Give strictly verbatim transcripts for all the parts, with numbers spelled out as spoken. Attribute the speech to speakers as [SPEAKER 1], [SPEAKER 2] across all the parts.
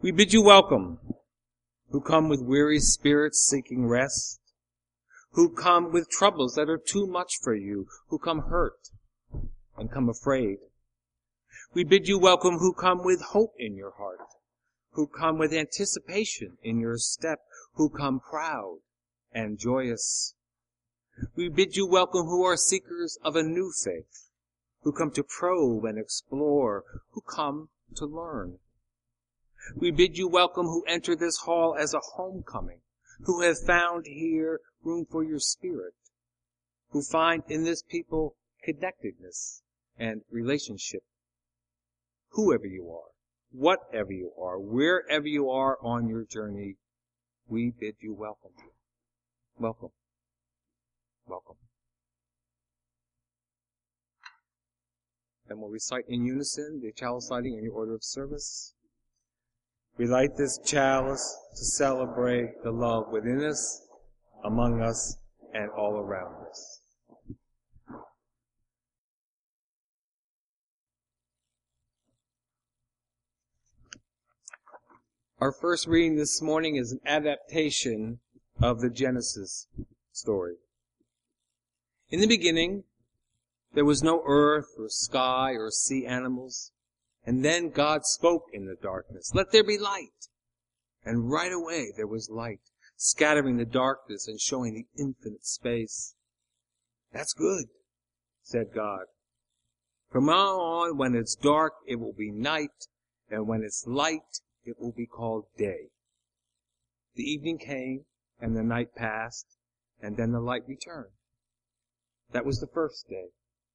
[SPEAKER 1] We bid you welcome, who come with weary spirits seeking rest, who come with troubles that are too much for you, who come hurt and come afraid. We bid you welcome, who come with hope in your heart, who come with anticipation in your step, who come proud and joyous. We bid you welcome, who are seekers of a new faith, who come to probe and explore, who come to learn. We bid you welcome, who enter this hall as a homecoming, who have found here room for your spirit, who find in this people connectedness and relationship. Whoever you are, whatever you are, wherever you are on your journey, we bid you welcome. Welcome. Welcome. And we'll recite in unison the chalice lighting in your order of service. We light this chalice to celebrate the love within us, among us, and all around us. Our first reading this morning is an adaptation of the Genesis story. In the beginning, there was no earth or sky or sea animals. And then God spoke in the darkness, "Let there be light." And right away there was light, scattering the darkness and showing the infinite space. "That's good," said God. "From now on, when it's dark, it will be night, and when it's light, it will be called day." The evening came, and the night passed, and then the light returned. That was the first day.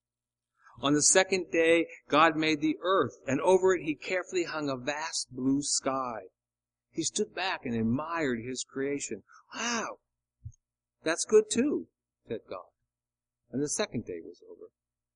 [SPEAKER 1] On the second day, God made the earth, and over it he carefully hung a vast blue sky. He stood back and admired his creation. "Wow, that's good too," said God. And the second day was over.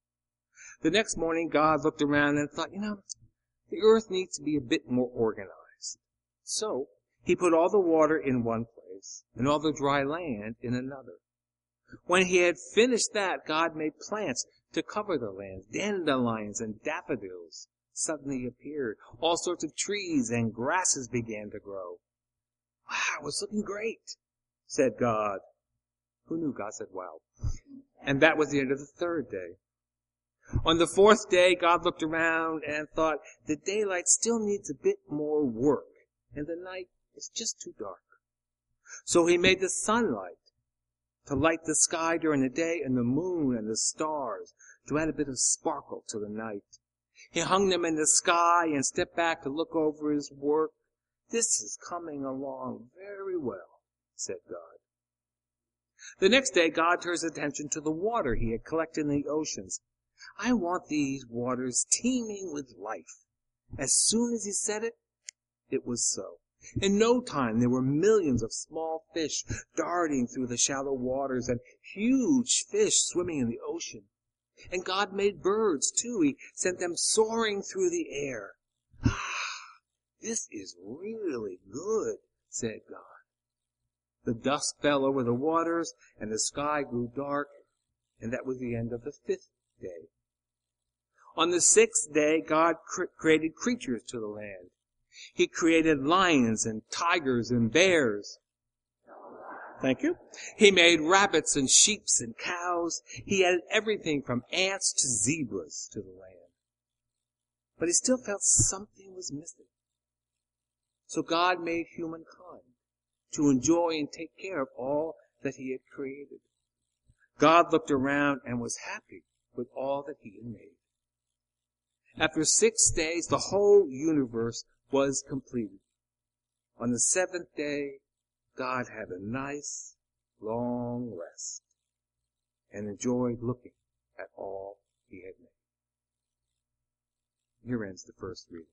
[SPEAKER 1] The next morning, God looked around and thought, you know, the earth needs to be a bit more organized. So he put all the water in one place and all the dry land in another. When he had finished that, God made plants to cover the land. Dandelions and daffodils suddenly appeared. All sorts of trees and grasses began to grow. "Wow, it's looking great," said God. Who knew God said wow? And that was the end of the third day. On the fourth day, God looked around and thought, the daylight still needs a bit more work, and the night is just too dark. So he made the sunlight to light the sky during the day, and the moon and the stars to add a bit of sparkle to the night. He hung them in the sky and stepped back to look over his work. "This is coming along very well," said God. The next day, God turned his attention to the water he had collected in the oceans. "I want these waters teeming with life." As soon as he said it, it was so. In no time, there were millions of small fish darting through the shallow waters and huge fish swimming in the ocean. And God made birds, too. He sent them soaring through the air. "Ah, this is really good," said God. The dusk fell over the waters, and the sky grew dark, and that was the end of the fifth day. On the sixth day, God cr- created creatures to the land. He created lions and tigers and bears. Thank you. He made rabbits and sheep and cows. He added everything from ants to zebras to the land. But he still felt something was missing. So God made humankind to enjoy and take care of all that he had created. God looked around and was happy with all that he had made. After six days, the whole universe was completed. On the seventh day, God had a nice, long rest and enjoyed looking at all he had made. Here ends the first reading.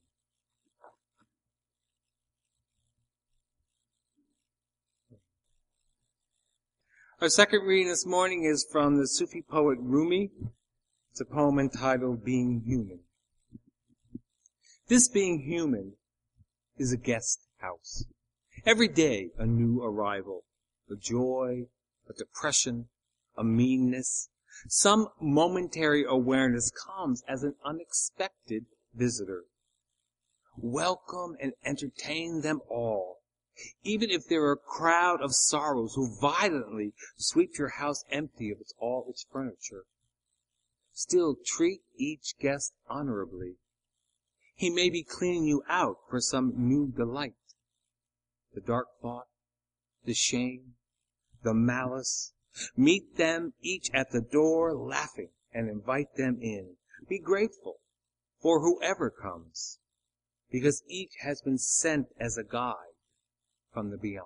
[SPEAKER 1] Our second reading this morning is from the Sufi poet Rumi. It's a poem entitled Being Human. This being human is a guest house. Every day a new arrival, a joy, a depression, a meanness. Some momentary awareness comes as an unexpected visitor. welcome and entertain them all. Even if there are a crowd of sorrows who violently sweep your house empty of its, all its furniture, still treat each guest honorably. He may be cleaning you out for some new delight. The dark thought, the shame, the malice, meet them each at the door laughing and invite them in. Be grateful for whoever comes, because each has been sent as a guide from the beyond.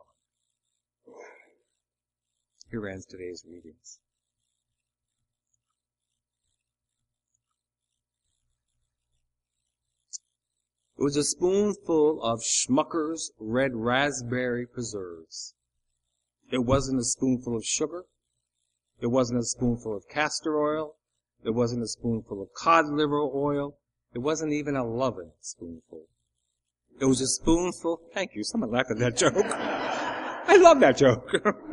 [SPEAKER 1] Here ends today's readings. It was a spoonful of Schmucker's Red Raspberry Preserves. It wasn't a spoonful of sugar. It wasn't a spoonful of castor oil. It wasn't a spoonful of cod liver oil. It wasn't even a loving spoonful. It was a spoonful. Thank you. Someone laughed at that joke. I love that joke.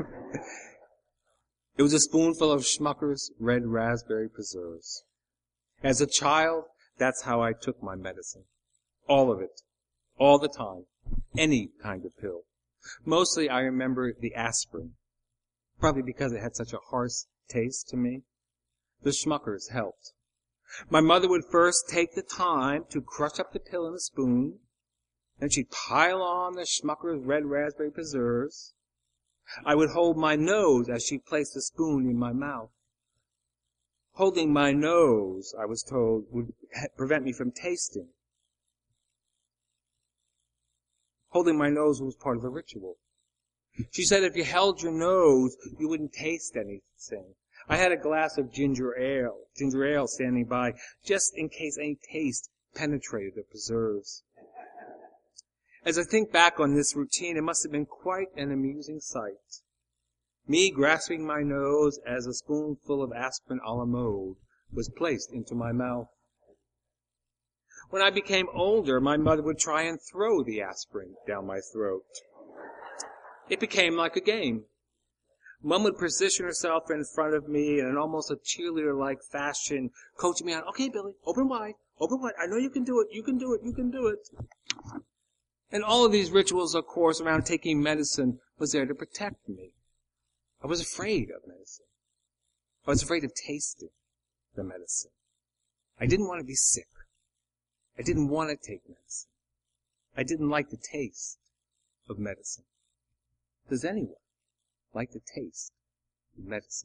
[SPEAKER 1] It was a spoonful of Schmucker's Red Raspberry Preserves. As a child, that's how I took my medicine. All of it. All the time. Any kind of pill. Mostly I remember the aspirin. Probably because it had such a harsh taste to me. The Schmuckers helped. My mother would first take the time to crush up the pill in a spoon. Then she'd pile on the Schmucker's Red Raspberry Preserves. I would hold my nose as she placed the spoon in my mouth. Holding my nose, I was told, would prevent me from tasting. Holding my nose was part of the ritual. She said if you held your nose, you wouldn't taste anything. I had a glass of ginger ale, ginger ale standing by, just in case any taste penetrated the preserves. As I think back on this routine, it must have been quite an amusing sight. Me grasping my nose as a spoonful of aspirin a la mode was placed into my mouth. When I became older, my mother would try and throw the aspirin down my throat. It became like a game. Mom would position herself in front of me in an almost a cheerleader-like fashion, coaching me on, okay, Billy, open wide, open wide. I know you can do it, you can do it, you can do it. And all of these rituals, of course, around taking medicine was there to protect me. I was afraid of medicine. I was afraid of tasting the medicine. I didn't want to be sick. I didn't want to take medicine. I didn't like the taste of medicine. Does anyone like the taste of medicine?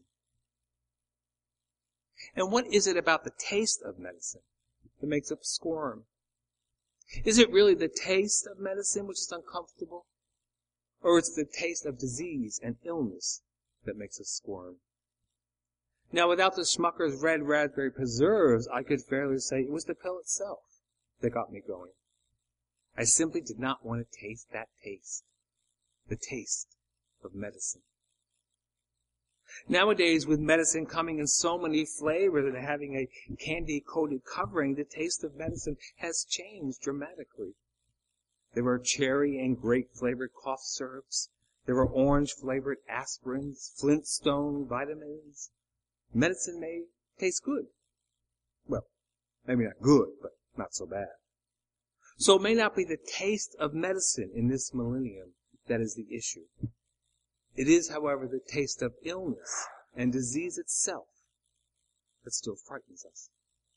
[SPEAKER 1] And what is it about the taste of medicine that makes us squirm? Is it really the taste of medicine which is uncomfortable? Or is it the taste of disease and illness that makes us squirm? Now, without the Schmucker's Red Raspberry Preserves, I could fairly say it was the pill itself that got me going. I simply did not want to taste that taste. The taste of medicine. Nowadays, with medicine coming in so many flavors and having a candy-coated covering, the taste of medicine has changed dramatically. There are cherry and grape-flavored cough syrups. There are orange-flavored aspirins, Flintstone vitamins. Medicine may taste good. Well, maybe not good, but not so bad. So it may not be the taste of medicine in this millennium that is the issue. It is, however, the taste of illness and disease itself that still frightens us.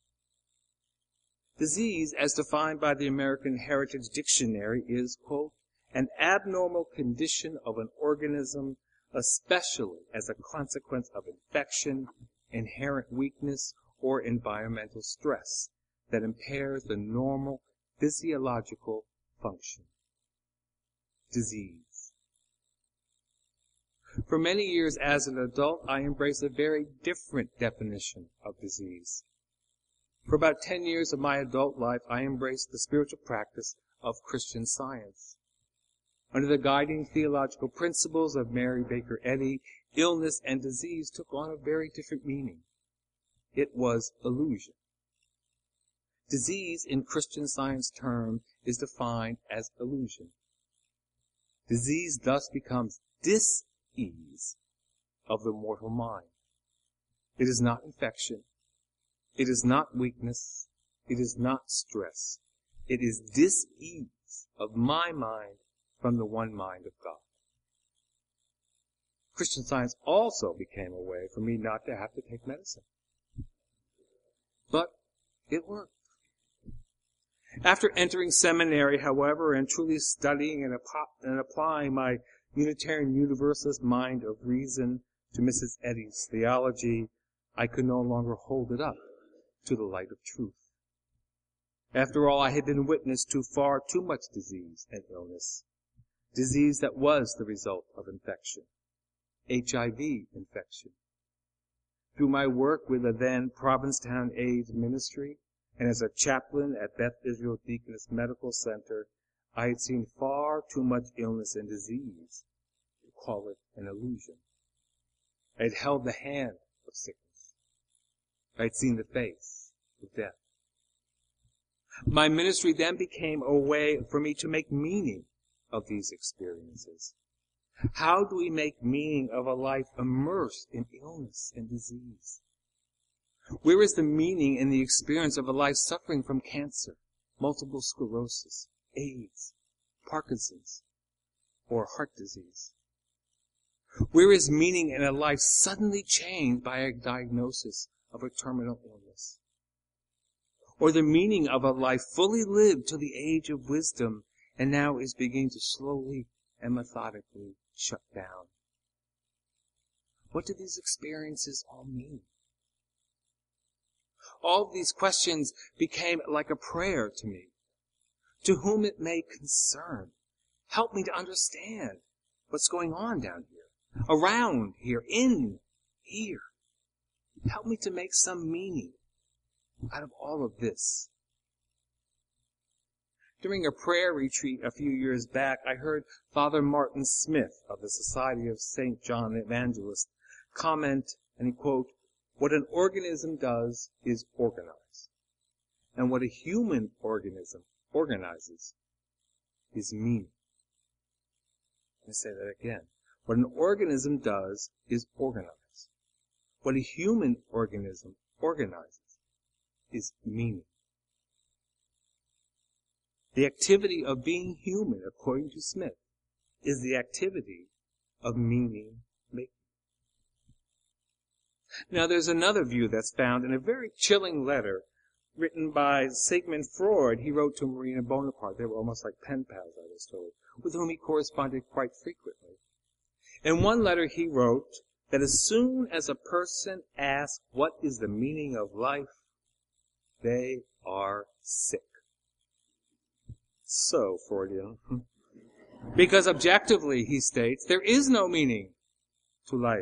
[SPEAKER 1] Disease, as defined by the American Heritage Dictionary, is, quote, an abnormal condition of an organism, especially as a consequence of infection, inherent weakness, or environmental stress that impairs the normal physiological function. Disease. For many years as an adult, I embraced a very different definition of disease. For about ten years of my adult life, I embraced the spiritual practice of Christian Science. Under the guiding theological principles of Mary Baker Eddy, illness and disease took on a very different meaning. It was illusion. Disease, in Christian Science terms, is defined as illusion. Disease thus becomes dis ease of the mortal mind. It is not infection. It is not weakness. It is not stress. It is dis-ease of my mind from the one mind of God. Christian Science also became a way for me not to have to take medicine. But it worked. After entering seminary, however, and truly studying and, ap- and applying my Unitarian Universalist mind of reason to Missus Eddy's theology, I could no longer hold it up to the light of truth. After all, I had been witness to far too much disease and illness, disease that was the result of infection, H I V infection. Through my work with the then Provincetown AIDS Ministry, and as a chaplain at Beth Israel Deaconess Medical Center, I had seen far too much illness and disease to call it an illusion. I had held the hand of sickness. I had seen the face of death. My ministry then became a way for me to make meaning of these experiences. How do we make meaning of a life immersed in illness and disease? Where is the meaning in the experience of a life suffering from cancer, multiple sclerosis, AIDS, Parkinson's, or heart disease? Where is meaning in a life suddenly changed by a diagnosis of a terminal illness? Or the meaning of a life fully lived to the age of wisdom and now is beginning to slowly and methodically shut down? What do these experiences all mean? All of these questions became like a prayer to me. To whom it may concern, help me to understand what's going on down here, around here, in here. Help me to make some meaning out of all of this. During a prayer retreat a few years back, I heard Father Martin Smith of the Society of Saint John the Evangelist comment, and he quote, "What an organism does is organize. And what a human organism organizes is meaning." Let me say that again. What an organism does is organize. What a human organism organizes is meaning. The activity of being human, according to Smith, is the activity of meaning making. Now, there's another view that's found in a very chilling letter written by Sigmund Freud. He wrote to Marina Bonaparte. They were almost like pen pals, I was told, with whom he corresponded quite frequently. In one letter, he wrote that as soon as a person asks what is the meaning of life, they are sick. So Freudian. Because objectively, he states, there is no meaning to life.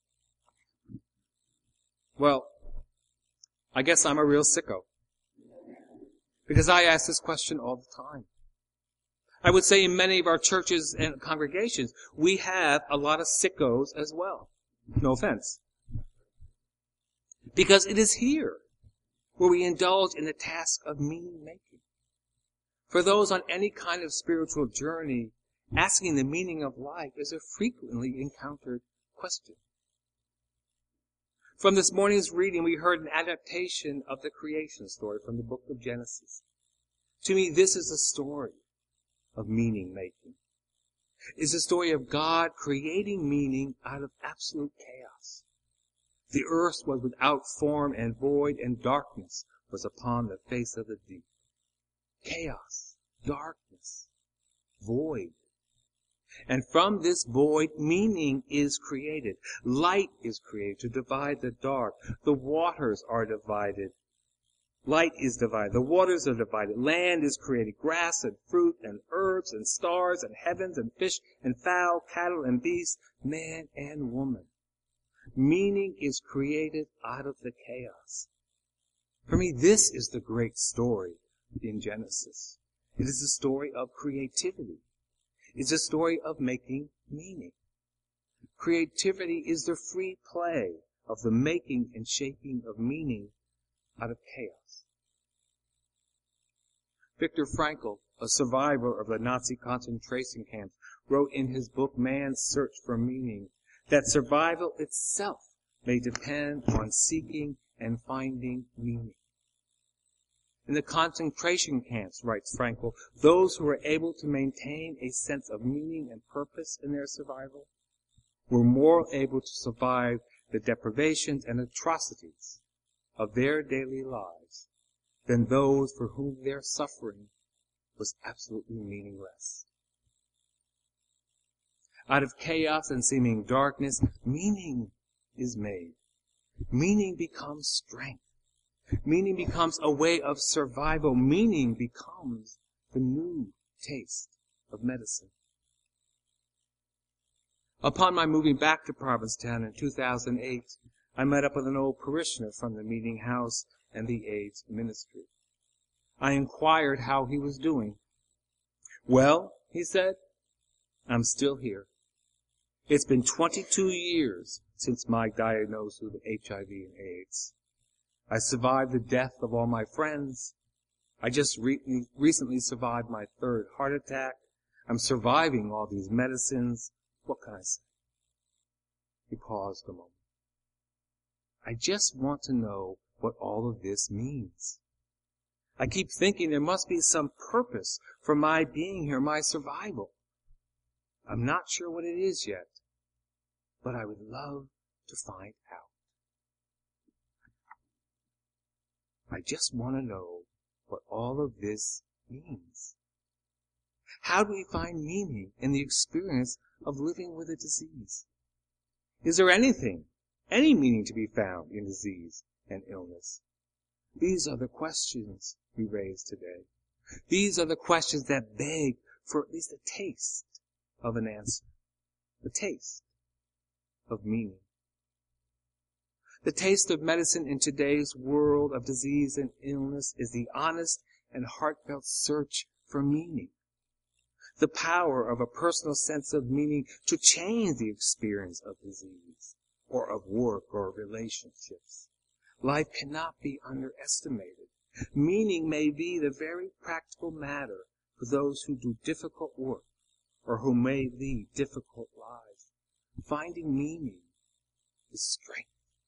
[SPEAKER 1] Well, I guess I'm a real sicko. Because I ask this question all the time. I would say in many of our churches and congregations, we have a lot of sickos as well. No offense. Because it is here where we indulge in the task of meaning making. For those on any kind of spiritual journey, asking the meaning of life is a frequently encountered question. From this morning's reading, we heard an adaptation of the creation story from the book of Genesis. To me, this is a story of meaning making. It's a story of God creating meaning out of absolute chaos. The earth was without form and void, and darkness was upon the face of the deep. Chaos, darkness, void. And from this void, meaning is created. Light is created to divide the dark. The waters are divided. Light is divided. The waters are divided. Land is created. Grass and fruit and herbs and stars and heavens and fish and fowl, cattle and beasts, man and woman. Meaning is created out of the chaos. For me, this is the great story in Genesis. It is a story of creativity. It's a story of making meaning. Creativity is the free play of the making and shaping of meaning out of chaos. Viktor Frankl, a survivor of the Nazi concentration camps, wrote in his book Man's Search for Meaning that survival itself may depend on seeking and finding meaning. In the concentration camps, writes Frankl, those who were able to maintain a sense of meaning and purpose in their survival were more able to survive the deprivations and atrocities of their daily lives than those for whom their suffering was absolutely meaningless. Out of chaos and seeming darkness, meaning is made. Meaning becomes strength. Meaning becomes a way of survival. Meaning becomes the new taste of medicine. Upon my moving back to Provincetown in two thousand eight, I met up with an old parishioner from the meeting house and the AIDS ministry. I inquired how he was doing. Well, he said, I'm still here. It's been twenty-two years since my diagnosis with H I V and AIDS. I survived the death of all my friends. I just re- recently survived my third heart attack. I'm surviving all these medicines. What can I say? He paused a moment. I just want to know what all of this means. I keep thinking there must be some purpose for my being here, my survival. I'm not sure what it is yet, but I would love to find out. I just want to know what all of this means. How do we find meaning in the experience of living with a disease? Is there anything, any meaning to be found in disease and illness? These are the questions we raise today. These are the questions that beg for at least a taste of an answer, the taste of meaning. The taste of medicine in today's world of disease and illness is the honest and heartfelt search for meaning. The power of a personal sense of meaning to change the experience of disease or of work or relationships. Life cannot be underestimated. Meaning may be the very practical matter for those who do difficult work or who may lead difficult lives. Finding meaning is strength.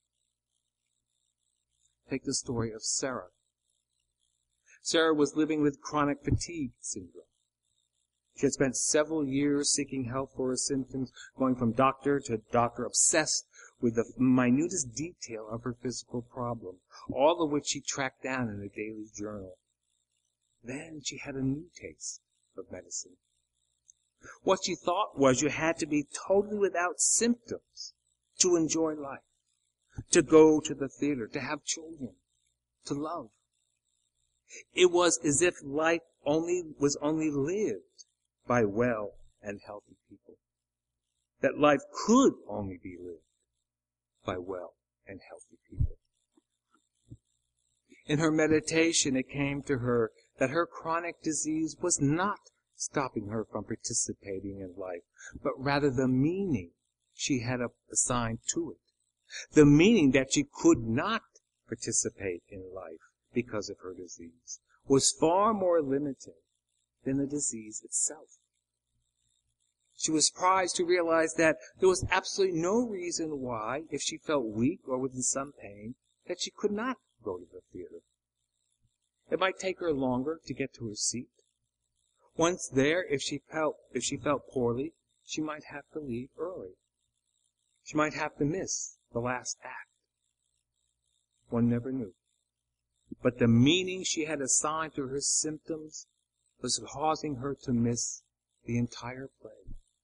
[SPEAKER 1] Take the story of Sarah. Sarah was living with chronic fatigue syndrome. She had spent several years seeking help for her symptoms, going from doctor to doctor, obsessed with the minutest detail of her physical problem, all of which she tracked down in a daily journal. Then she had a new taste of medicine. What she thought was you had to be totally without symptoms to enjoy life, to go to the theater, to have children, to love. It was as if life only was only lived by well and healthy people. That life could only be lived by well and healthy people. In her meditation, it came to her that her chronic disease was not stopping her from participating in life, but rather the meaning she had assigned to it. The meaning that she could not participate in life because of her disease was far more limited than the disease itself. She was surprised to realize that there was absolutely no reason why, if she felt weak or within some pain, that she could not go to the theater. It might take her longer to get to her seat. Once there, if she felt if she felt poorly, she might have to leave early. She might have to miss the last act. One never knew. But the meaning she had assigned to her symptoms was causing her to miss the entire play.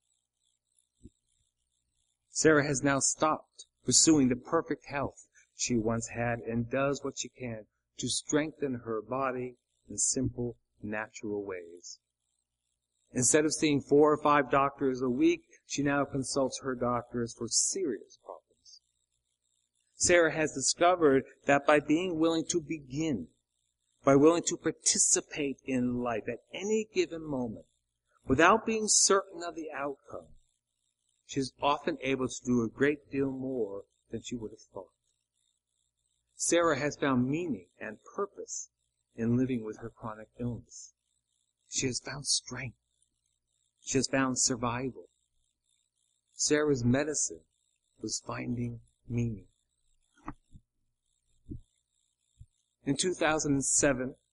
[SPEAKER 1] Sarah has now stopped pursuing the perfect health she once had and does what she can to strengthen her body in simple, natural ways. Instead of seeing four or five doctors a week, she now consults her doctors for serious problems. Sarah has discovered that by being willing to begin, by willing to participate in life at any given moment, without being certain of the outcome, she is often able to do a great deal more than she would have thought. Sarah has found meaning and purpose in living with her chronic illness. She has found strength. She has found survival. Sarah's medicine was finding meaning. In two thousand seven,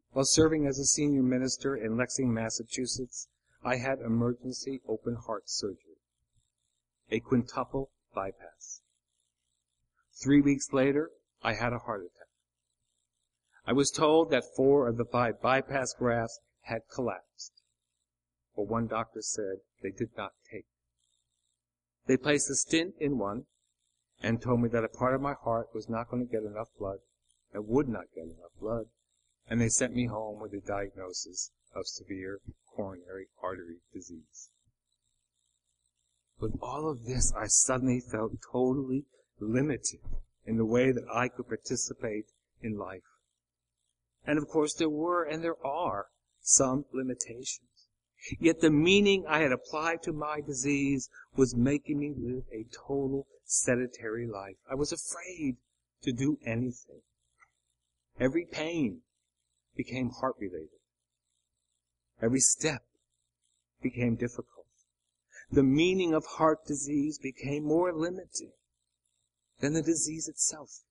[SPEAKER 1] While serving as a senior minister in Lexington, Massachusetts, I had emergency open heart surgery, a quintuple bypass. Three weeks later, I had a heart attack. I was told that four of the five bypass grafts had collapsed, but one doctor said they did not take. They placed a stent in one and told me that a part of my heart was not going to get enough blood and would not get enough blood, and they sent me home with a diagnosis of severe coronary artery disease. With all of this, I suddenly felt totally limited in the way that I could participate in life. And of course there were and there are some limitations. Yet the meaning I had applied to my disease was making me live a total sedentary life. I was afraid to do anything. Every pain became heart-related. Every step became difficult. The meaning of heart disease became more limited than the disease itself.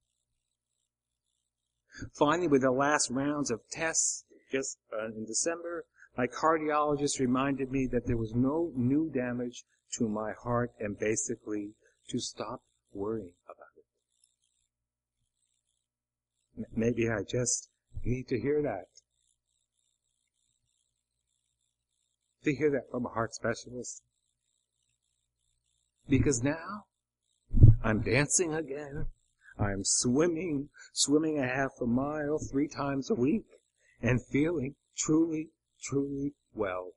[SPEAKER 1] Finally, with the last rounds of tests just uh, in December, my cardiologist reminded me that there was no new damage to my heart and basically to stop worrying about it. Maybe I just need to hear that. To hear that from a heart specialist. Because now, I'm dancing again. I'm swimming, swimming a half a mile three times a week, and feeling truly, truly well.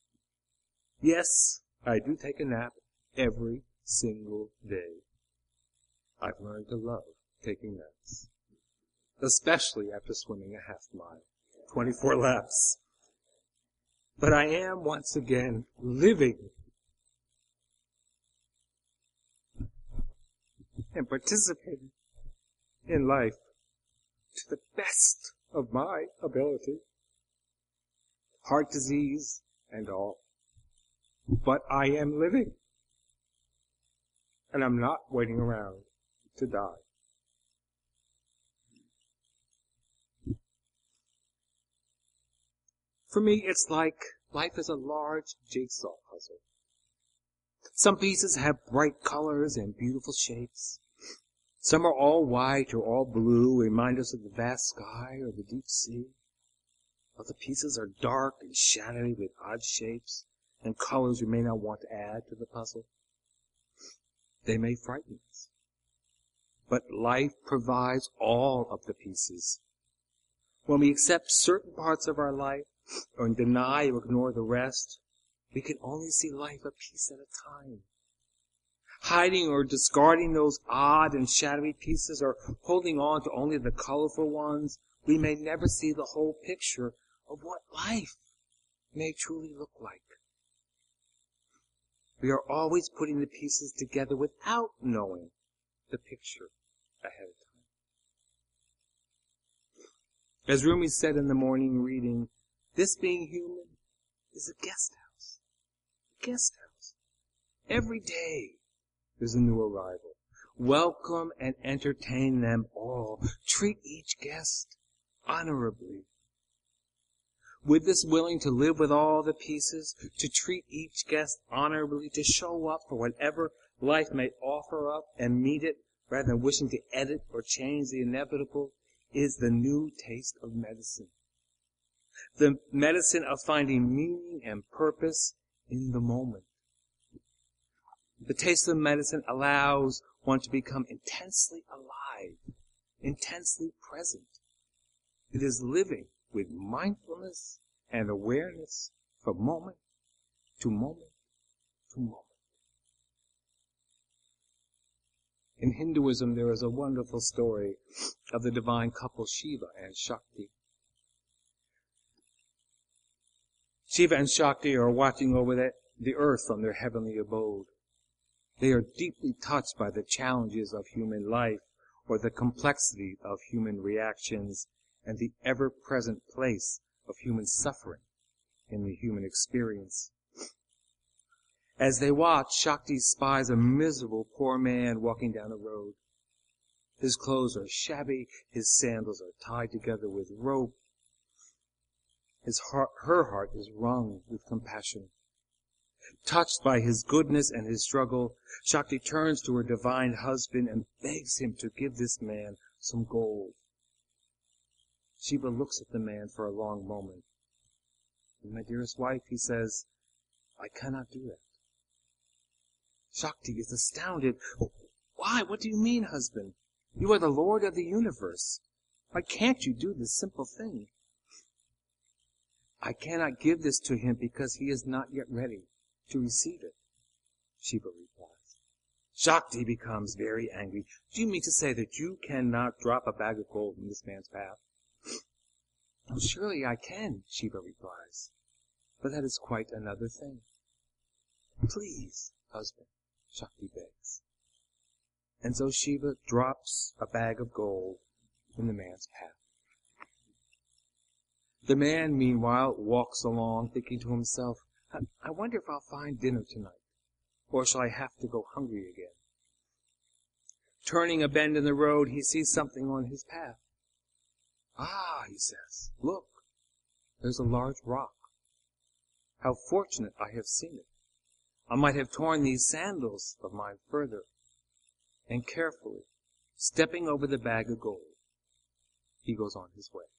[SPEAKER 1] Yes, I do take a nap every single day. I've learned to love taking naps, especially after swimming a half mile, twenty-four laps. But I am once again living and participating in life to the best of my ability. Heart disease and all. But I am living. And I'm not waiting around to die. For me, it's like life is a large jigsaw puzzle. Some pieces have bright colors and beautiful shapes. Some are all white or all blue, remind us of the vast sky or the deep sea. Other pieces are dark and shadowy with odd shapes and colors we may not want to add to the puzzle. They may frighten us. But life provides all of the pieces. When we accept certain parts of our life or deny or ignore the rest, we can only see life a piece at a time. Hiding or discarding those odd and shadowy pieces or holding on to only the colorful ones, we may never see the whole picture of what life may truly look like. We are always putting the pieces together without knowing the picture ahead of time. As Rumi said in the morning reading, this being human is a guest house. A guest house. Every day there's a new arrival. Welcome and entertain them all. Treat each guest honorably. With this willing to live with all the pieces, to treat each guest honorably, to show up for whatever life may offer up and meet it, rather than wishing to edit or change the inevitable, is the new taste of medicine. The medicine of finding meaning and purpose in the moment. The taste of medicine allows one to become intensely alive, intensely present. It is living with mindfulness and awareness from moment to moment to moment. In Hinduism, there is a wonderful story of the divine couple Shiva and Shakti. Shiva and Shakti are watching over the, the earth from their heavenly abode. They are deeply touched by the challenges of human life or the complexity of human reactions and the ever-present place of human suffering in the human experience. As they watch, Shakti spies a miserable poor man walking down the road. His clothes are shabby, his sandals are tied together with rope, His heart, her heart is wrung with compassion. Touched by his goodness and his struggle, Shakti turns to her divine husband and begs him to give this man some gold. Shiva looks at the man for a long moment. My dearest wife, he says, I cannot do that. Shakti is astounded. Why? What do you mean, husband? You are the Lord of the universe. Why can't you do this simple thing? I cannot give this to him because he is not yet ready to receive it, Shiva replies. Shakti becomes very angry. Do you mean to say that you cannot drop a bag of gold in this man's path? Oh, surely I can, Shiva replies. But that is quite another thing. Please, husband, Shakti begs. And so Shiva drops a bag of gold in the man's path. The man, meanwhile, walks along, thinking to himself, I wonder if I'll find dinner tonight, or shall I have to go hungry again? Turning a bend in the road, he sees something on his path. Ah, he says, look, there's a large rock. How fortunate I have seen it. I might have torn these sandals of mine further. And carefully, stepping over the bag of gold, he goes on his way.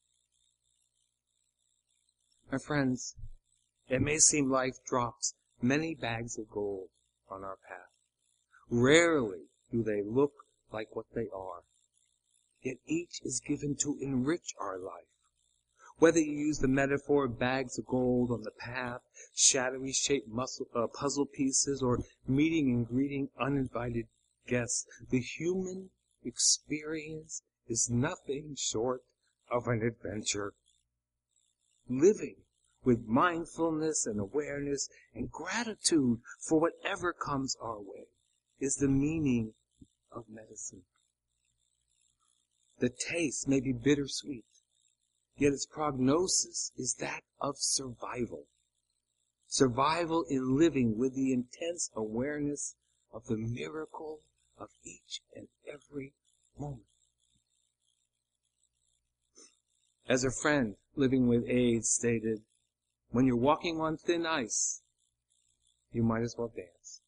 [SPEAKER 1] My friends, it may seem life drops many bags of gold on our path. Rarely do they look like what they are. Yet each is given to enrich our life. Whether you use the metaphor of bags of gold on the path, shadowy shaped muscle, uh, puzzle pieces, or meeting and greeting uninvited guests, the human experience is nothing short of an adventure. Living with mindfulness and awareness and gratitude for whatever comes our way is the meaning of medicine. The taste may be bittersweet, yet its prognosis is that of survival. Survival in living with the intense awareness of the miracle of each and every moment. As a friend living with AIDS stated, when you're walking on thin ice, you might as well dance.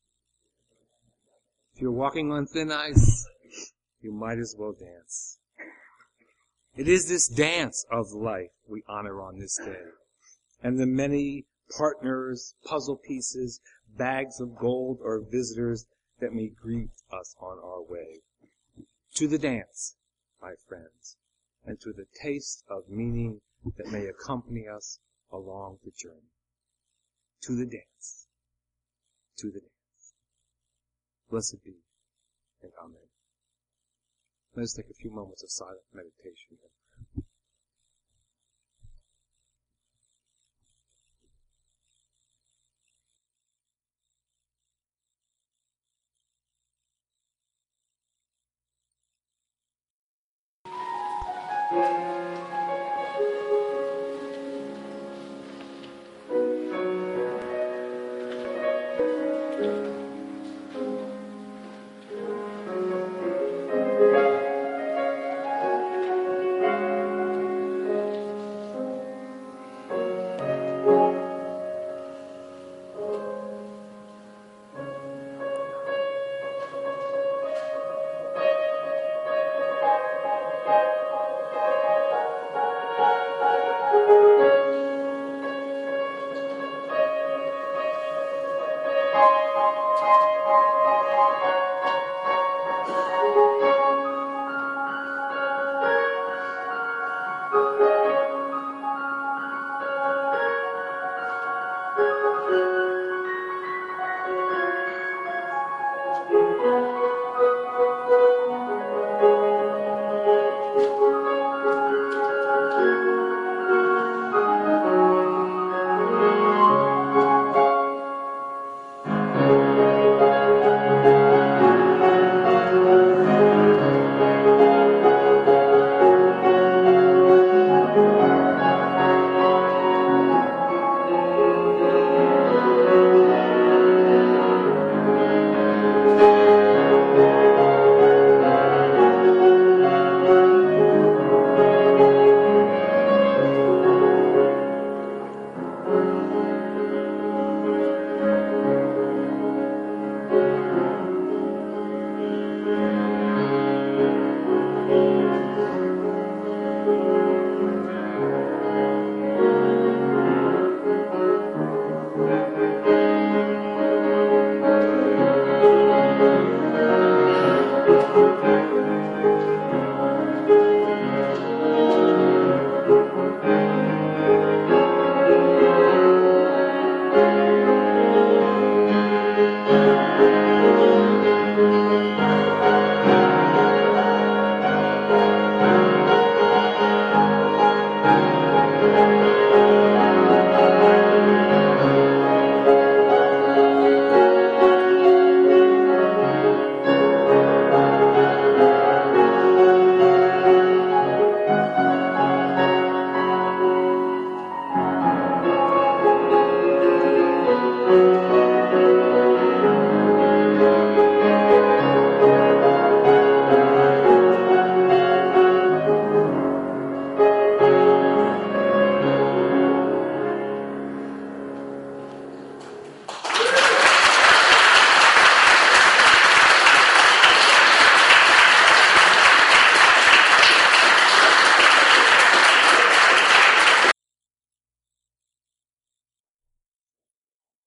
[SPEAKER 1] If you're walking on thin ice, you might as well dance. It is this dance of life we honor on this day, and the many partners, puzzle pieces, bags of gold, or visitors that may greet us on our way. To the dance, my friends, and to the taste of meaning that may accompany us along the journey. To the dance. To the dance. Blessed be and Amen. Let us take a few moments of silent meditation.